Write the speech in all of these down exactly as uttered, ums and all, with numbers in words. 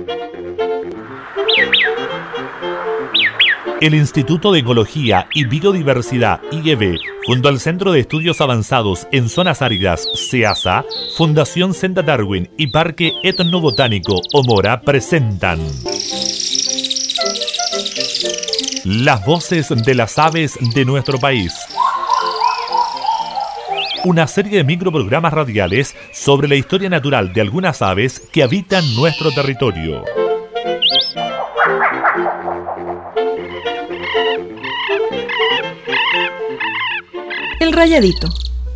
El Instituto de Ecología y Biodiversidad I E B, junto al Centro de Estudios Avanzados en Zonas Áridas SEASA, Fundación Senda Darwin y Parque Etnobotánico Omora presentan Las voces de las aves de nuestro país. Una serie de microprogramas radiales sobre la historia natural de algunas aves que habitan nuestro territorio. El rayadito.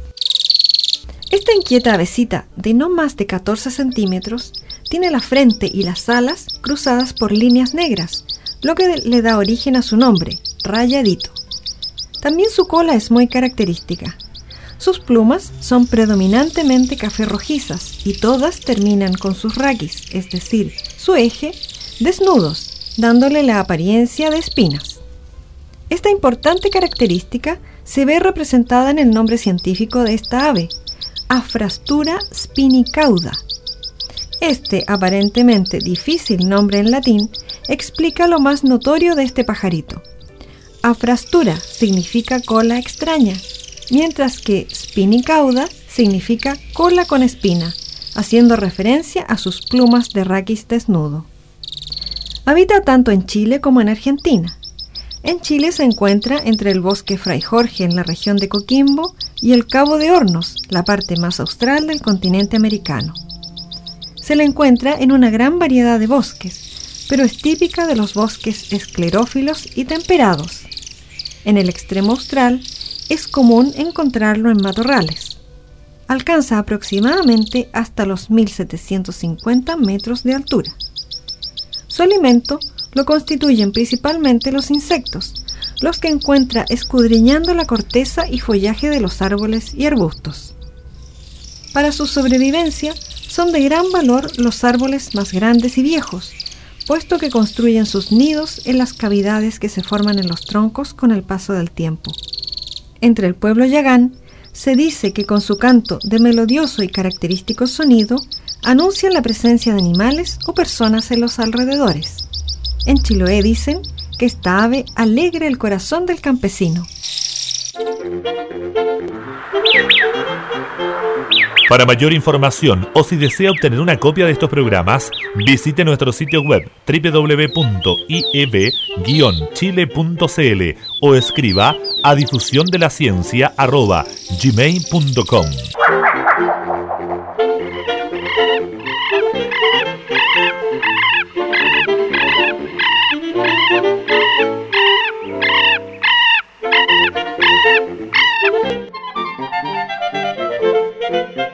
Esta inquieta avecita de no más de catorce centímetros tiene la frente y las alas cruzadas por líneas negras, lo que le da origen a su nombre, rayadito. También su cola es muy característica. Sus plumas son predominantemente café rojizas y todas terminan con sus raquis, es decir, su eje, desnudos, dándole la apariencia de espinas. Esta importante característica se ve representada en el nombre científico de esta ave, Aphrastura spinicauda. Este aparentemente difícil nombre en latín explica lo más notorio de este pajarito. Aphrastura significa cola extraña, mientras que spinicauda significa cola con espina, haciendo referencia a sus plumas de raquis desnudo. Habita tanto en Chile como en Argentina. En Chile se encuentra entre el bosque Fray Jorge en la región de Coquimbo y el Cabo de Hornos, la parte más austral del continente americano. Se la encuentra en una gran variedad de bosques, pero es típica de los bosques esclerófilos y temperados. En el extremo austral es común encontrarlo en matorrales. Alcanza aproximadamente hasta los mil setecientos cincuenta metros de altura. Su alimento lo constituyen principalmente los insectos, los que encuentra escudriñando la corteza y follaje de los árboles y arbustos. Para su sobrevivencia son de gran valor los árboles más grandes y viejos, puesto que construyen sus nidos en las cavidades que se forman en los troncos con el paso del tiempo. Entre el pueblo yagán, se dice que con su canto de melodioso y característico sonido, anuncian la presencia de animales o personas en los alrededores. En Chiloé dicen que esta ave alegra el corazón del campesino. Para mayor información o si desea obtener una copia de estos programas, visite nuestro sitio web doble u doble u doble u punto i e b guion chile punto c l o escriba a difusión de la ciencia arroba gmail punto com. Thank you.